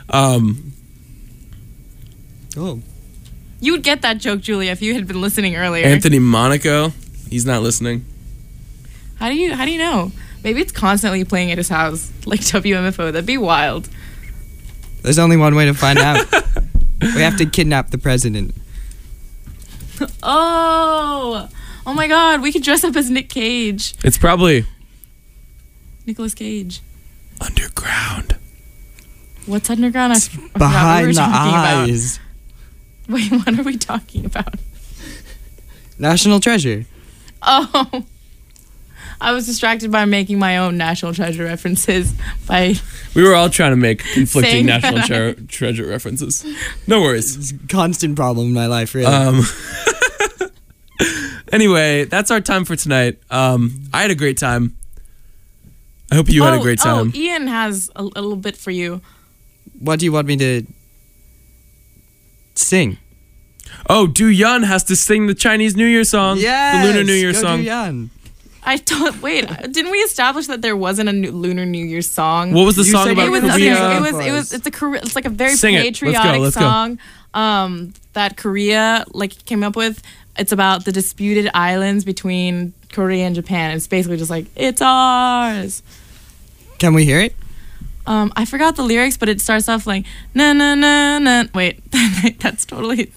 Oh. You would get that joke, Julia, if you had been listening earlier. Anthony Monaco. He's not listening. How do you know? Maybe it's constantly playing at his house, like WMFO. That'd be wild. There's only one way to find out. We have to kidnap the president. Oh my God! We could dress up as Nick Cage. It's probably Nicolas Cage. underground. What's underground? I forgot what we Behind were the talking eyes. about. Wait, what are we talking about? National Treasure. Oh, I was distracted by making my own National Treasure references by. We were all trying to make conflicting Saying National that Treasure references. No worries. It's a constant problem in my life, really. Anyway, that's our time for tonight. I had a great time. I hope you had a great time. Oh, Ian has a little bit for you. What do you want me to sing? Oh, Du Yun has to sing the Chinese New Year song. Yes, The Lunar New Year go song. Du Yun. I don't wait. Didn't we establish that there wasn't a Lunar New Year song? What was the You song said about It was Korea? okay. It's like a very Sing it. patriotic Let's go. song. That Korea came up with. It's about the disputed islands between Korea and Japan. It's basically just like it's ours. Can we hear it? I forgot the lyrics, but it starts off like na na na na. Wait, that's totally.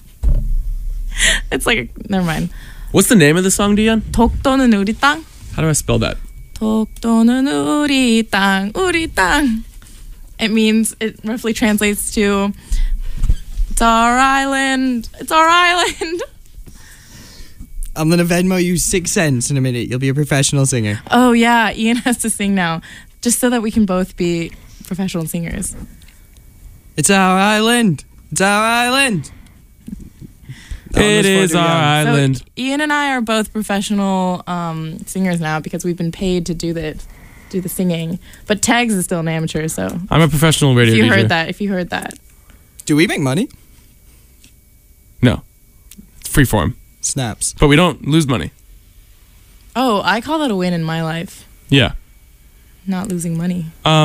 It's like never mind. What's the name of the song, Du Yun? 독도는 우리 땅. How do I spell that? 독도는 우리 땅, 우리 땅. It roughly translates to it's our island. It's our island. I'm going to Venmo you 6 cents in a minute. You'll be a professional singer. Oh yeah, Ian has to sing now, just so that we can both be professional singers. It's our island. It's our island. It is our island. So Ian and I are both professional singers now because we've been paid to do the singing. But Tags is still an amateur, so I'm a professional radio if you DJ. heard that. Do we make money? No. It's free form. Snaps. But we don't lose money. Oh, I call that a win in my life. Yeah. Not losing money.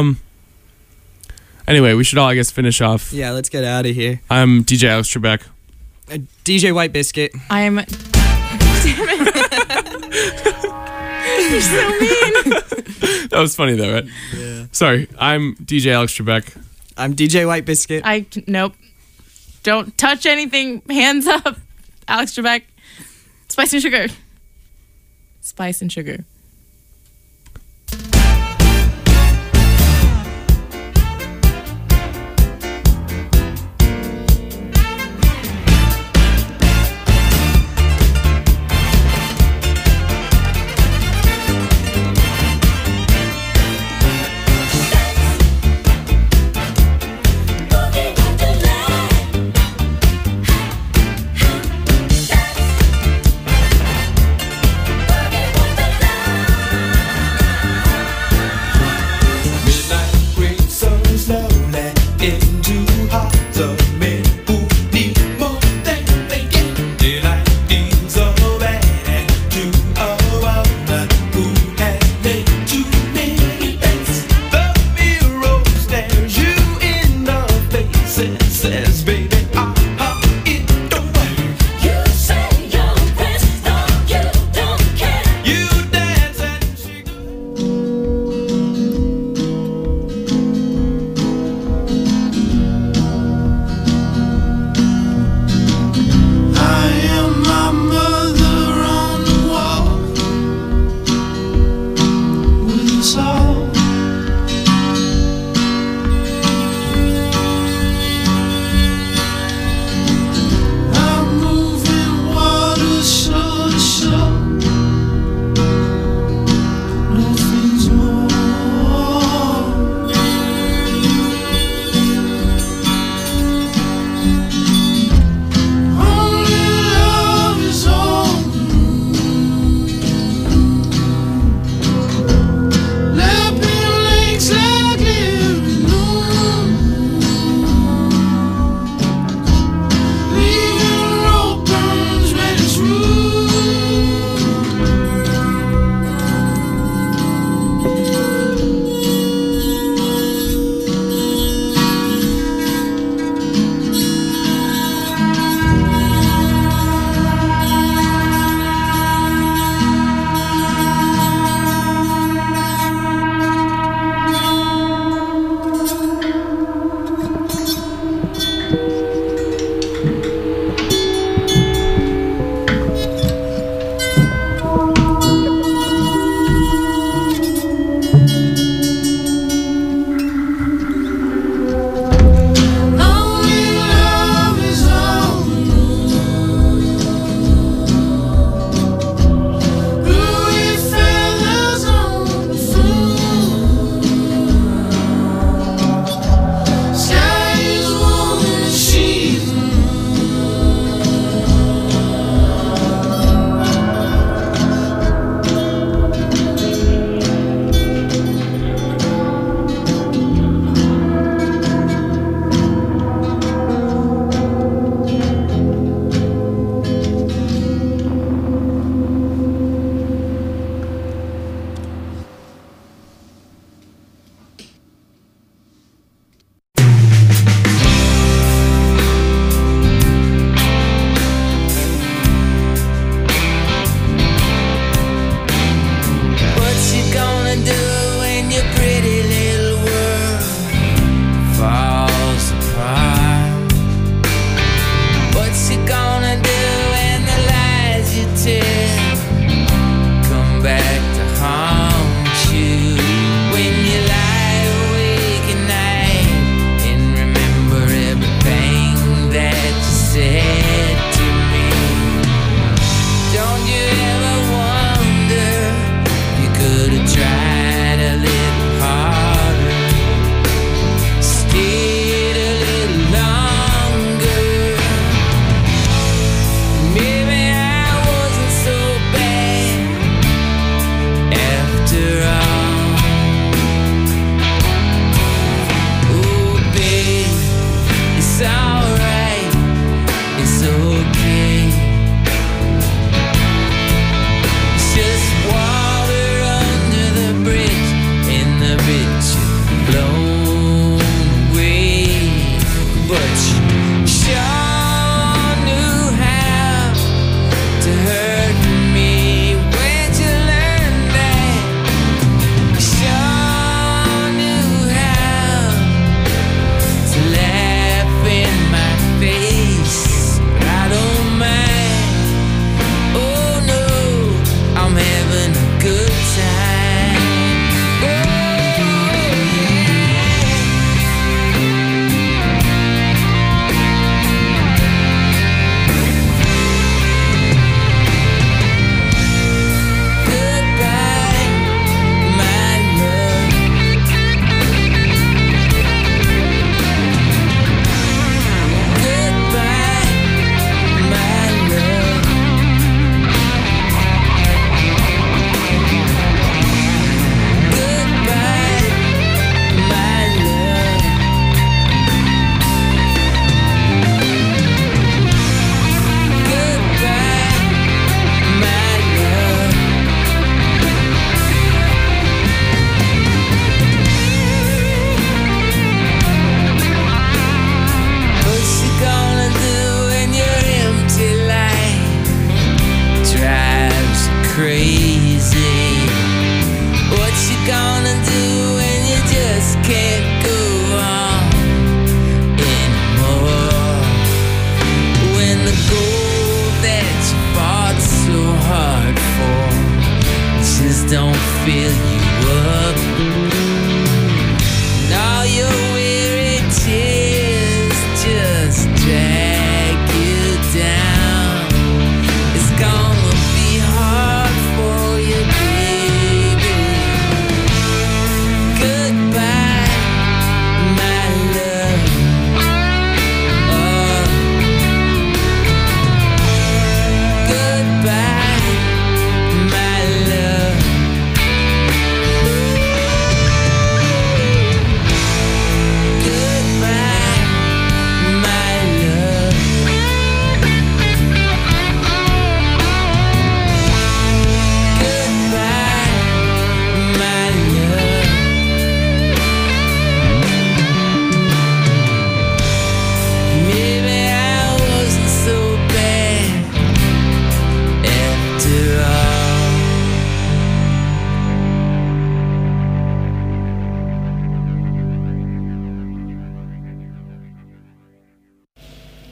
Anyway, we should all, I guess, finish off. Yeah, let's get out of here. I'm DJ Alex Trebek. DJ White Biscuit. I'm. Damn it! You're so mean. That was funny, though, right? Yeah. Sorry. I'm DJ Alex Trebek. I'm DJ White Biscuit. Nope. Don't touch anything. Hands up. Alex Trebek. Spice and sugar. Spice and sugar.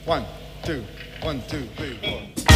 1, 2, 1, 2, 3, 4.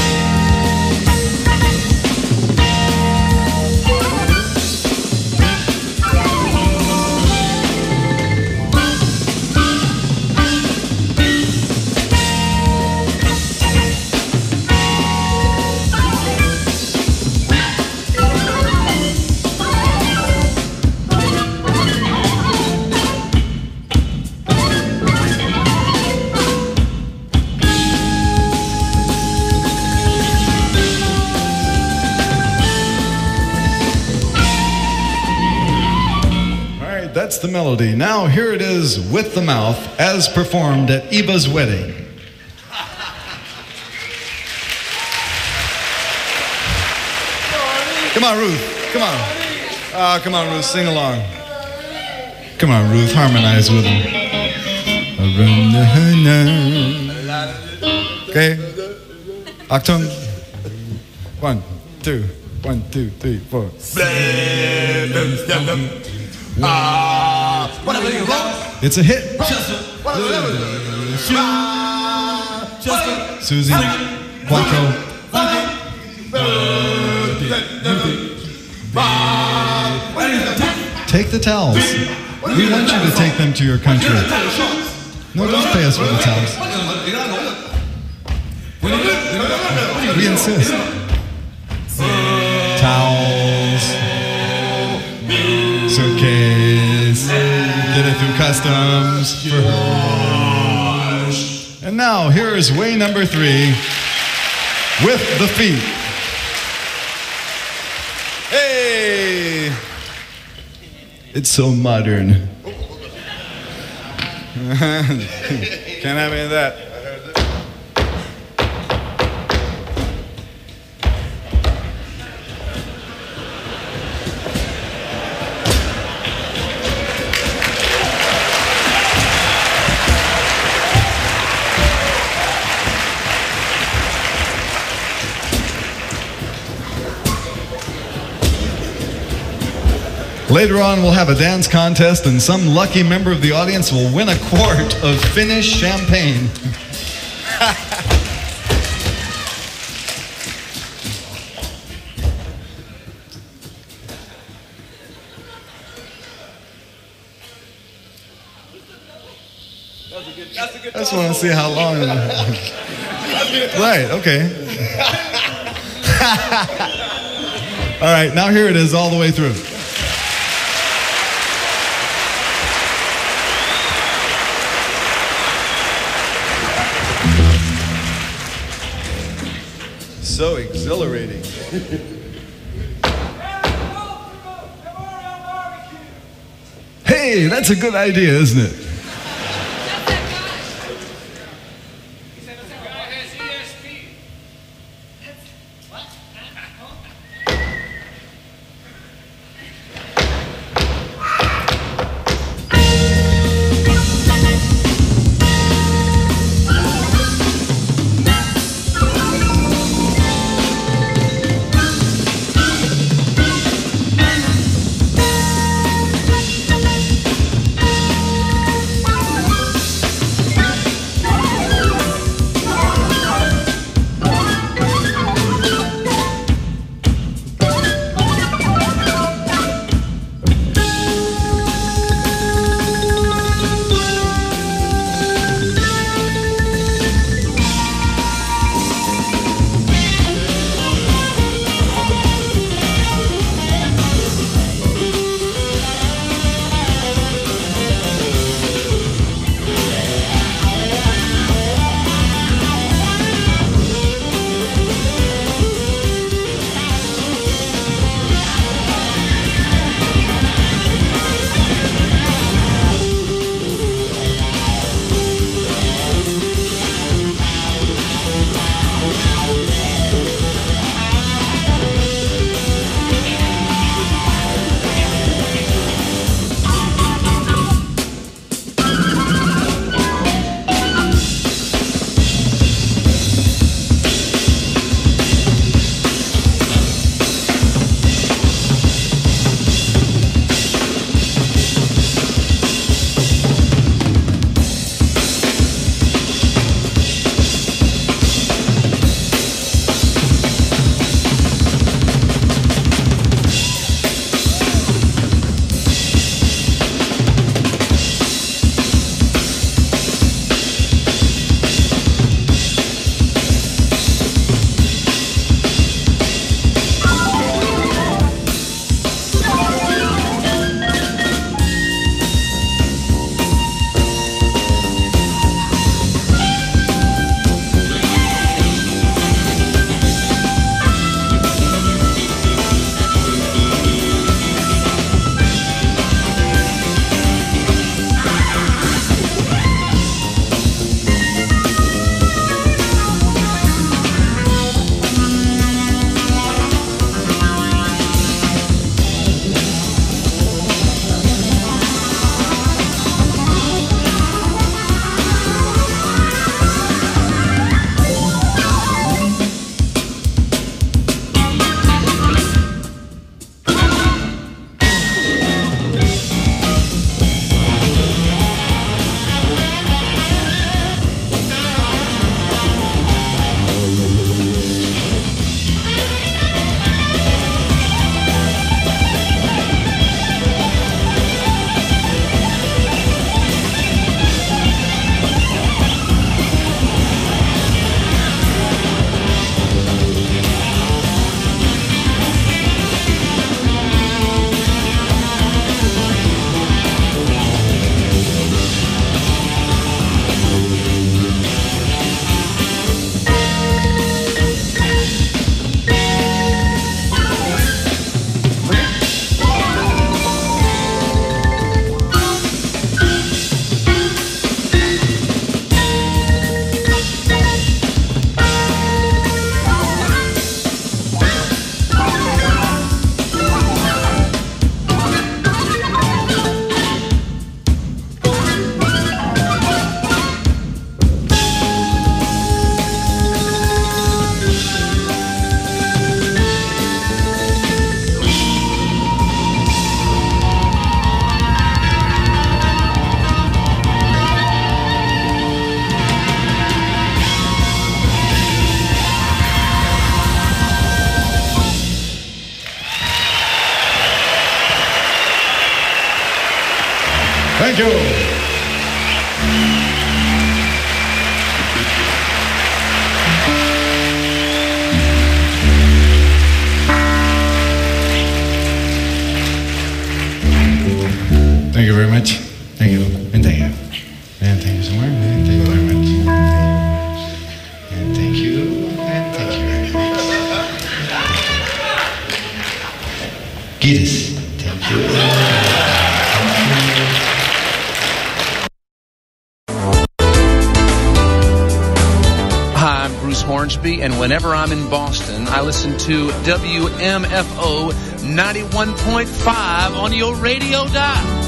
That's the melody. Now here it is with the mouth as performed at Eva's wedding. Come on, Ruth. Come on. Come on, Ruth. Sing along. Come on, Ruth. Harmonize with them. Okay. Octung. 1, 2, 1, 2, 3, 4. It's a hit. Susie, Quattro. Take the towels. We want you to take them to your country. No, don't pay us for the towels. We insist. Towels. Suitcase. Get it through customs for her. And now here is way number 3 with the feet. Hey! It's so modern. Can't have any of that. Later on, we'll have a dance contest, and some lucky member of the audience will win a quart of Finnish champagne. I just want to see how long. Right, okay. All right, now here it is all the way through. So exhilarating. Hey, that's a good idea, isn't it? Thank you. Thank you very much. Thank you. And thank you. And thank you so much. And thank you very much. And thank you. And thank you very much. Giddes. Thank you. Hi, I'm Bruce Hornsby, and whenever I'm in Boston, I listen to WMFO 91.5 on your radio dial.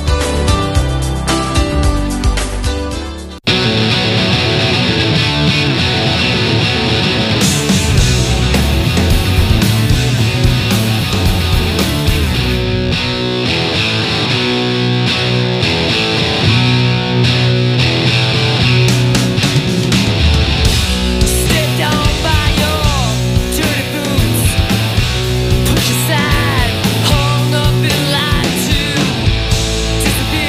Push aside, hung up in line to disappear.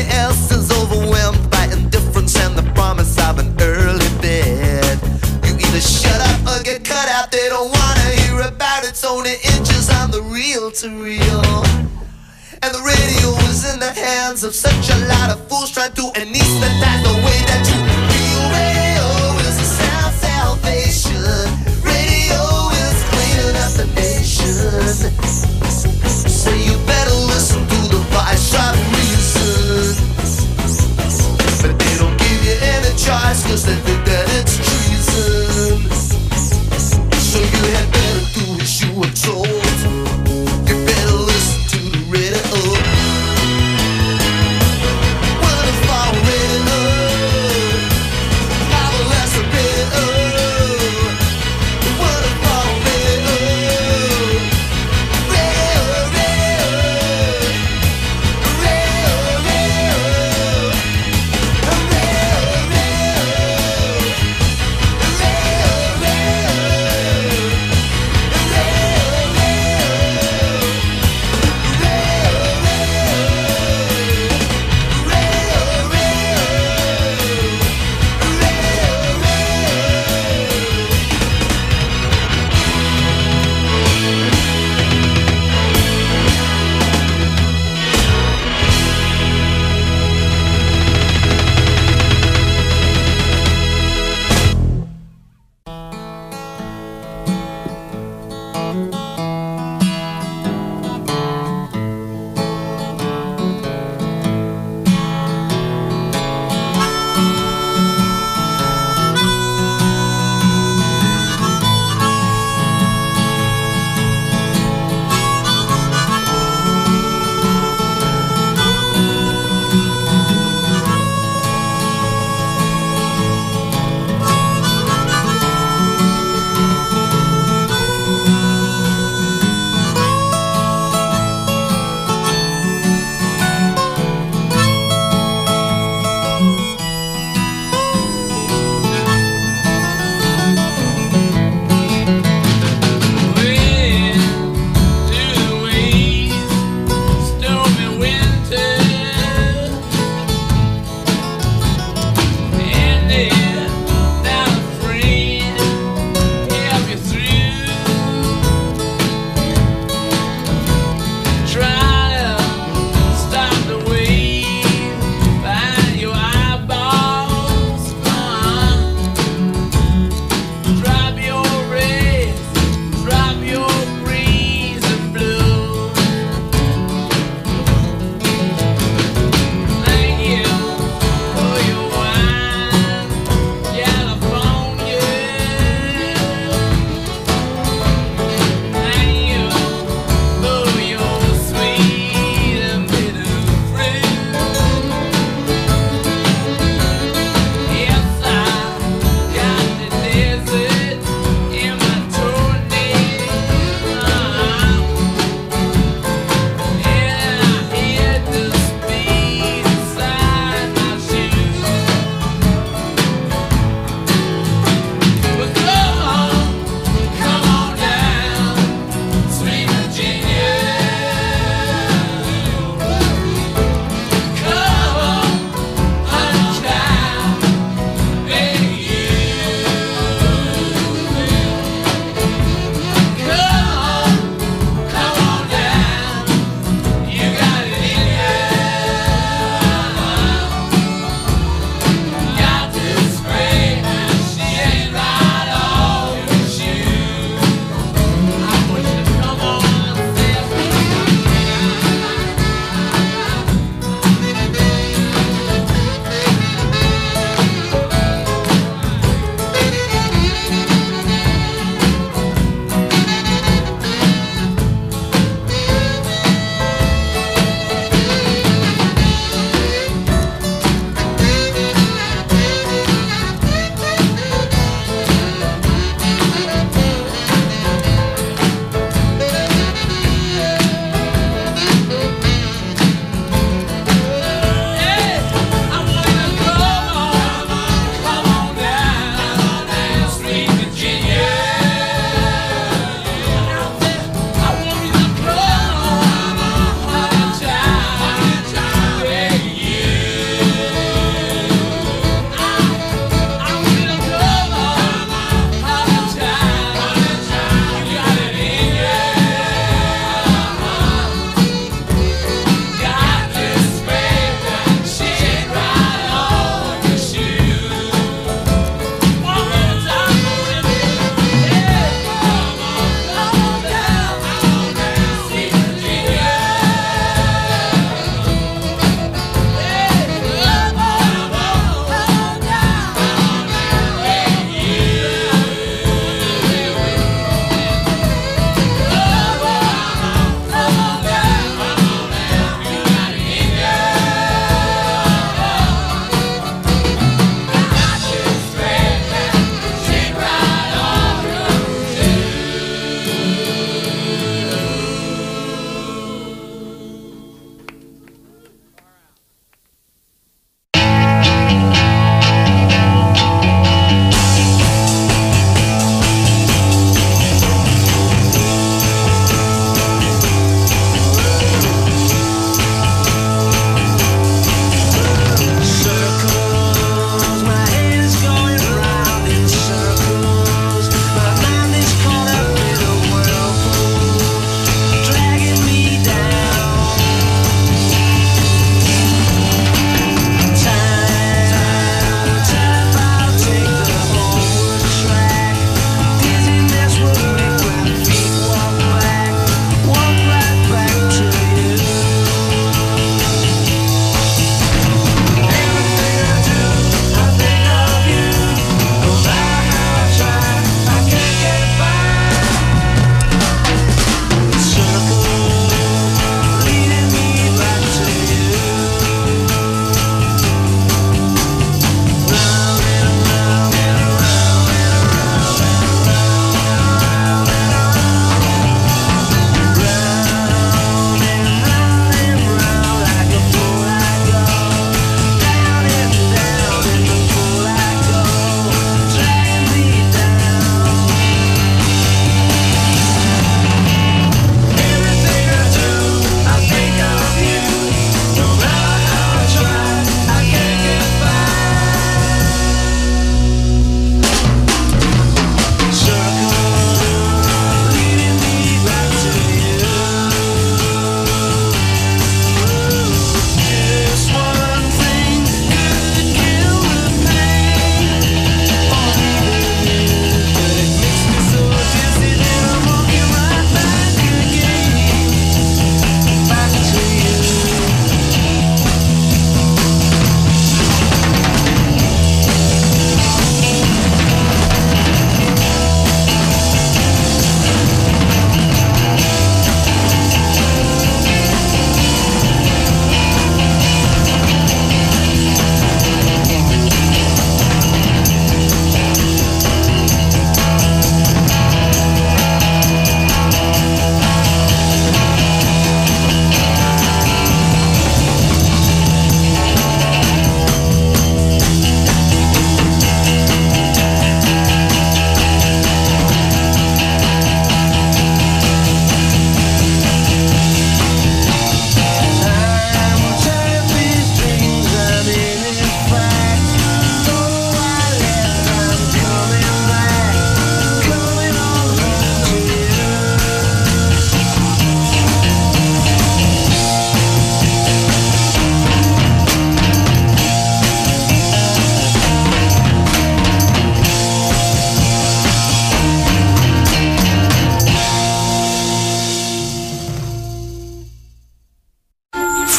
else is overwhelmed by indifference and the promise of an early bed. You either shut up or get cut out. They don't wanna hear about it. It's only inches on the reel to reel. And the radio is in the hands of such a lot of fools trying to anesthetize the way that you feel. Radio is a sound salvation. Radio is cleaning up the nation. So you better listen to the voice of reason. But they don't give you any choice, cause they think that it's treason. So you had better do as you were told. You better listen to the radio. What if I already know? Marvelous radio. What if I already know?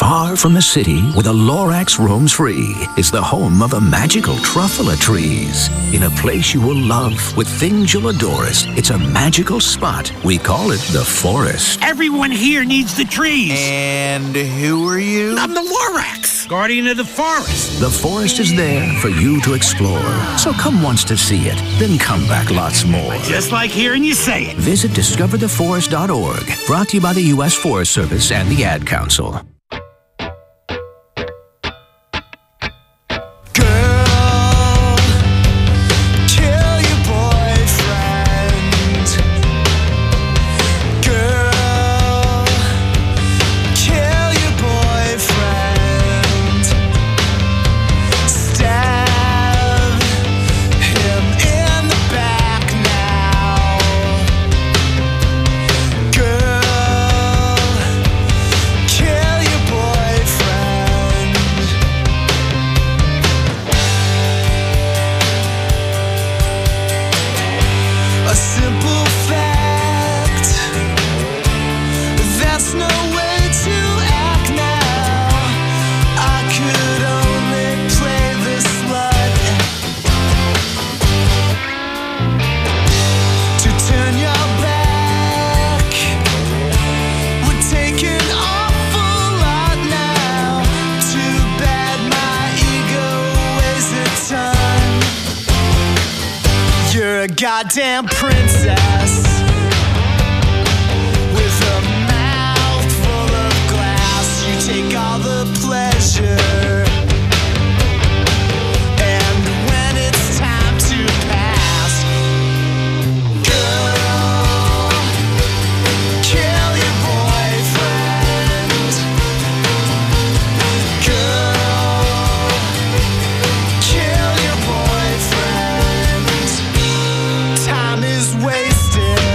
Far from the city, where the Lorax roams free, is the home of the magical truffula trees. In a place you will love, with things you'll adore, it's a magical spot. We call it the forest. Everyone here needs the trees. And who are you? I'm the Lorax, guardian of the forest. The forest is there for you to explore. So come once to see it, then come back lots more. Just like hearing you say it. Visit discovertheforest.org. Brought to you by the U.S. Forest Service and the Ad Council. Goddamn princess with a mouth full of glass. You take all the pleasure, and when it's time to pass, girl, kill your boyfriend. Girl, kill your boyfriend. Time is wasted.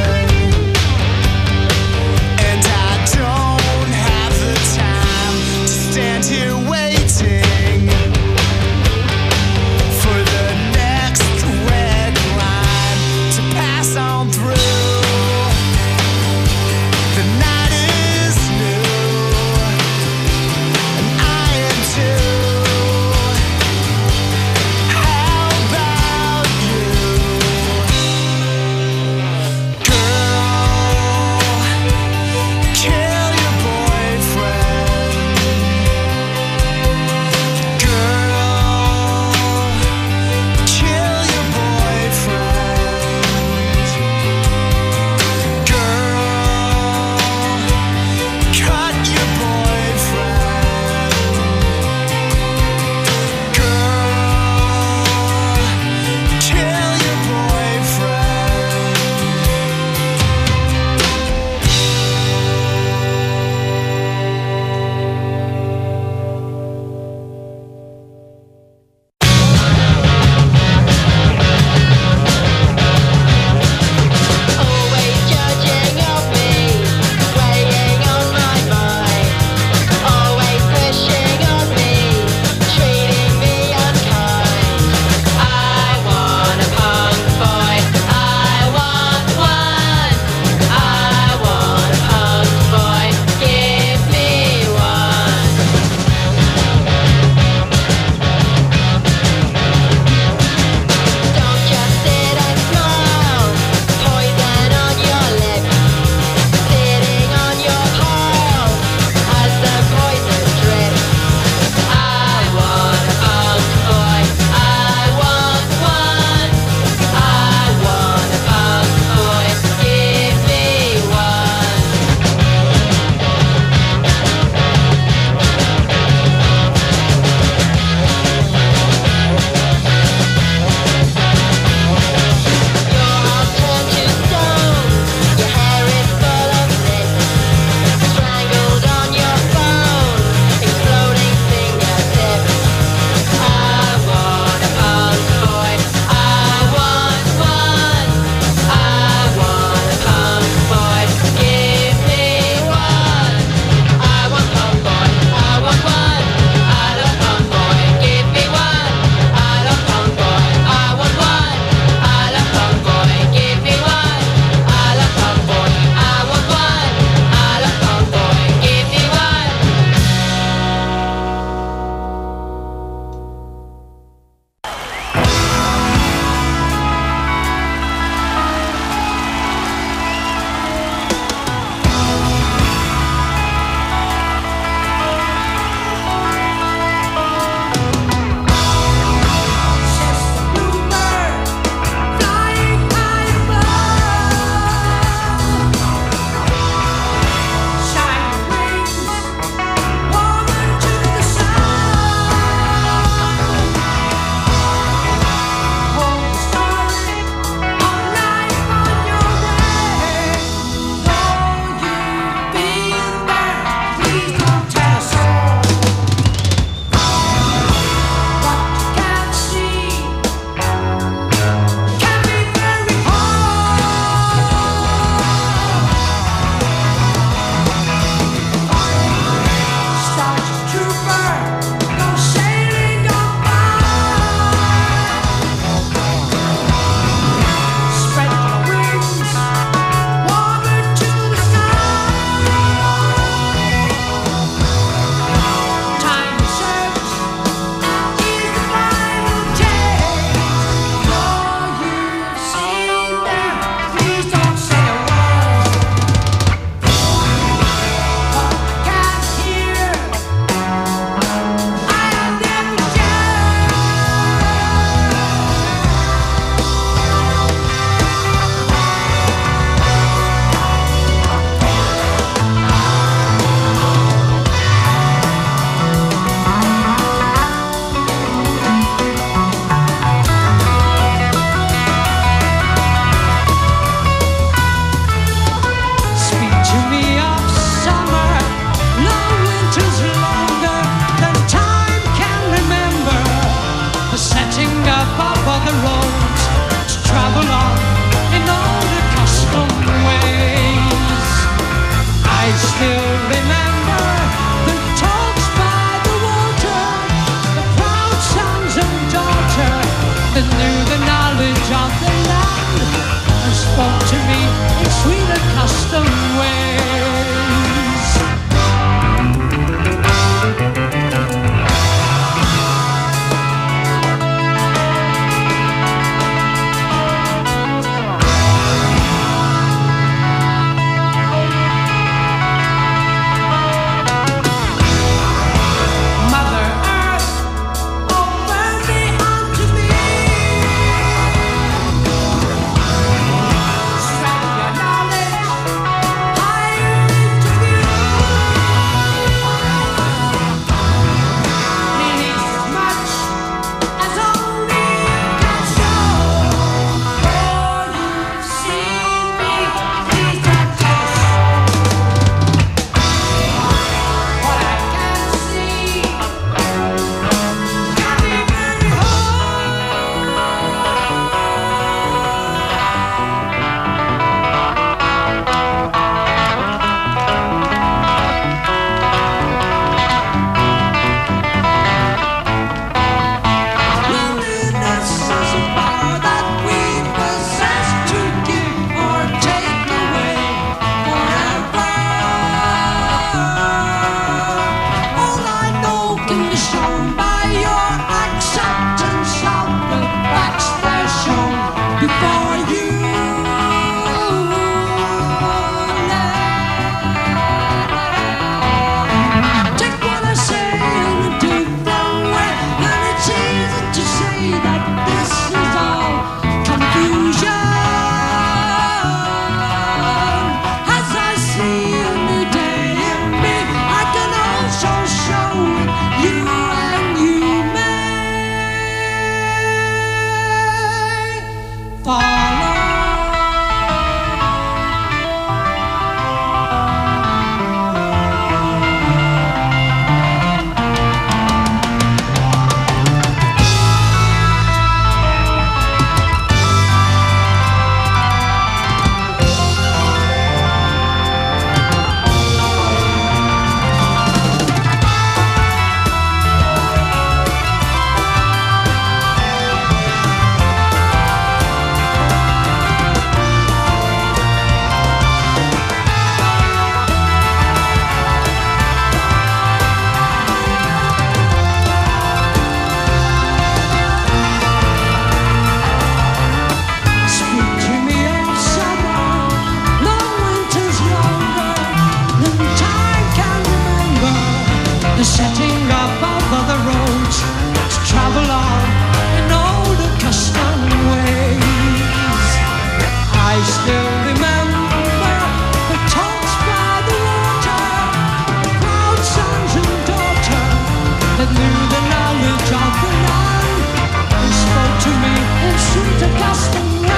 the setting up of other roads to travel on in old accustomed ways. I still remember the talks by the water, proud sons and daughters that knew the knowledge of the land and spoke to me in sweet accustomed ways.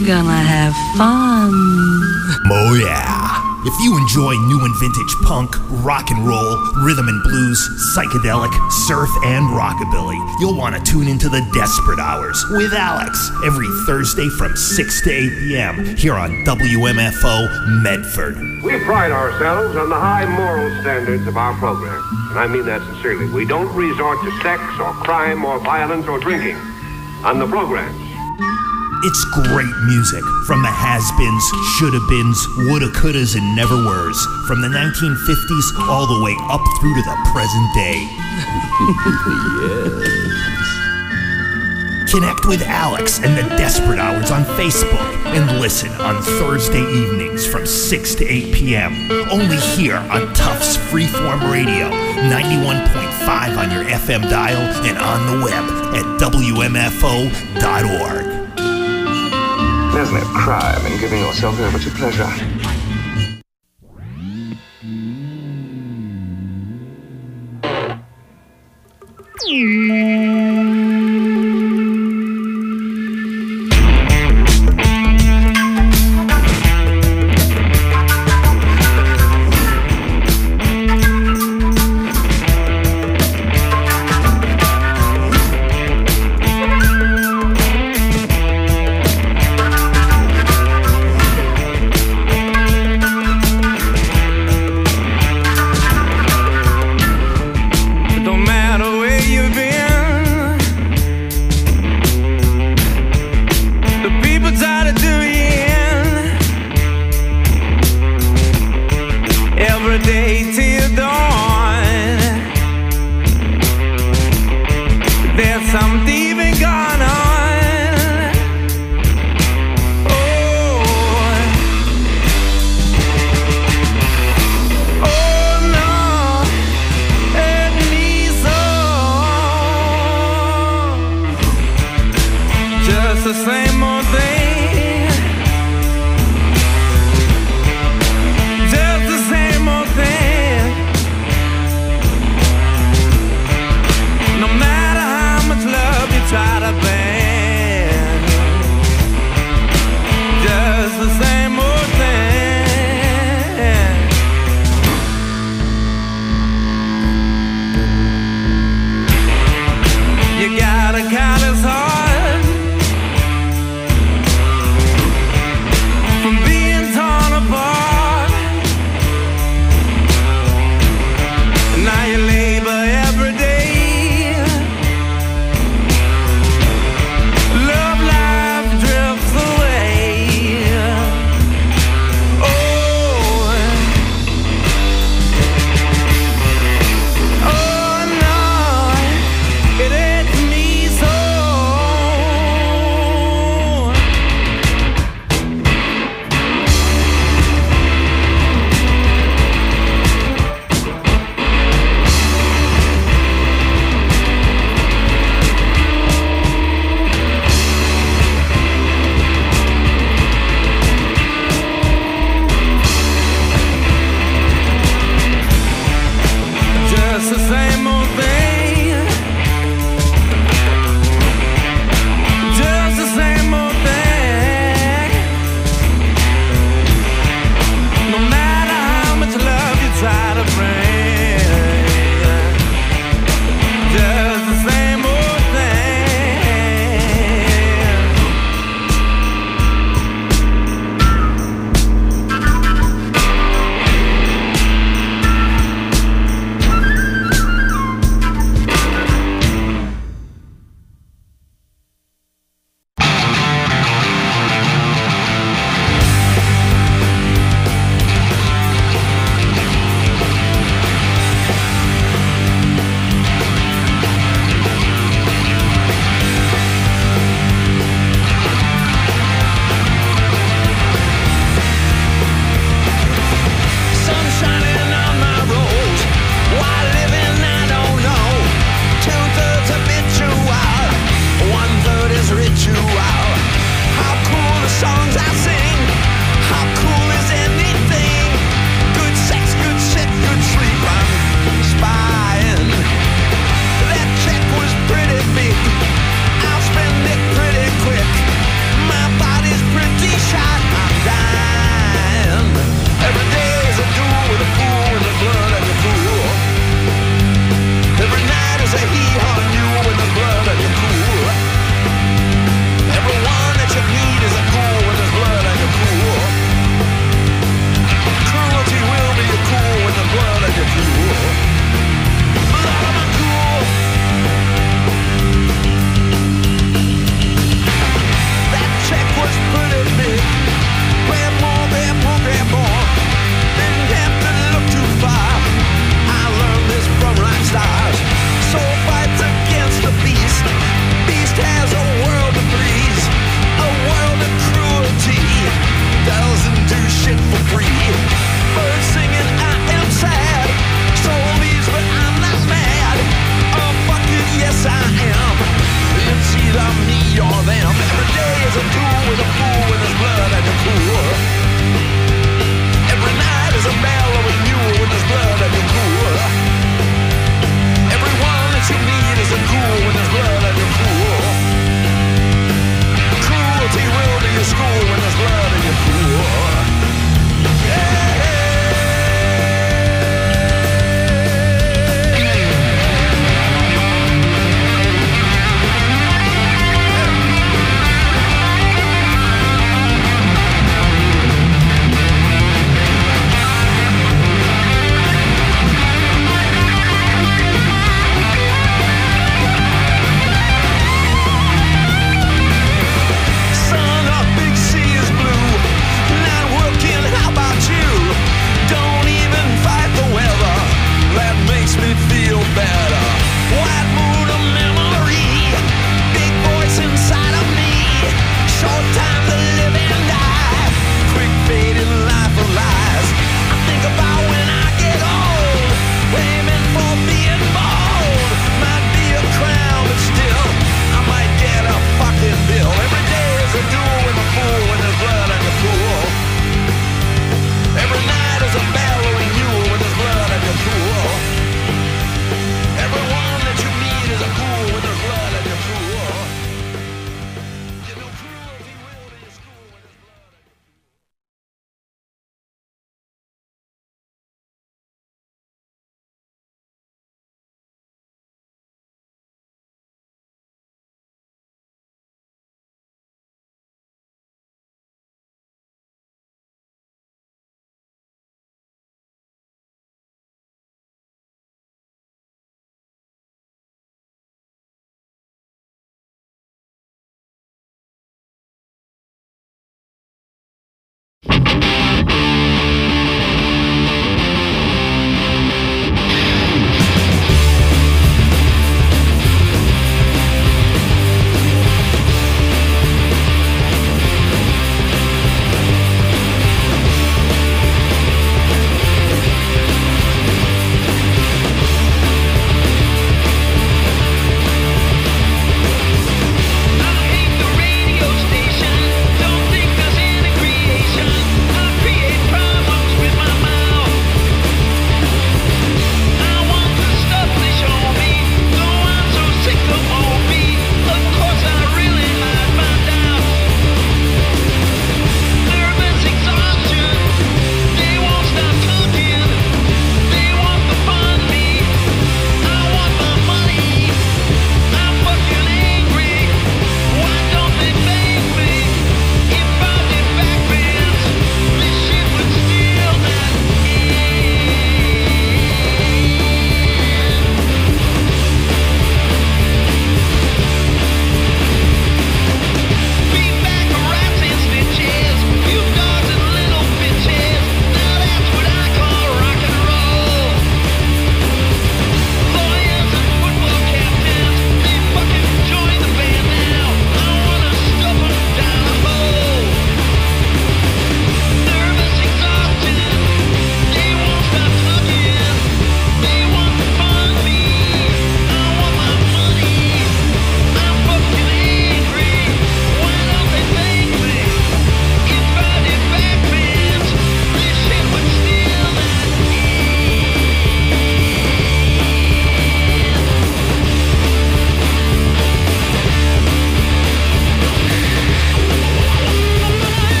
We're gonna have fun. Oh yeah. If you enjoy new and vintage punk, rock and roll, rhythm and blues, psychedelic, surf, and rockabilly, you'll want to tune into the Desperate Hours with Alex every Thursday from 6 to 8 p.m. here on WMFO Medford. We pride ourselves on the high moral standards of our program, and I mean that sincerely. We don't resort to sex or crime or violence or drinking on the programs. It's great music from the has-beens, shoulda-beens, woulda-couldas, and never-weres. From the 1950s all the way up through to the present day. Yes. Connect with Alex and the Desperate Hours on Facebook and listen on Thursday evenings from 6 to 8 p.m. Only here on Tufts Freeform Radio, 91.5 on your FM dial and on the web at WMFO.org. There's no crime in giving yourself over to pleasure. Don't matter where you've been.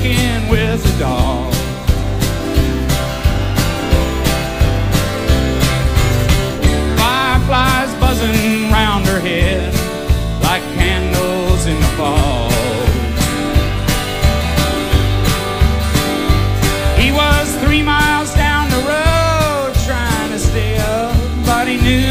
walking with a dog. Fireflies buzzing round her head like candles in the fall. He was 3 miles down the road trying to stay up, but he knew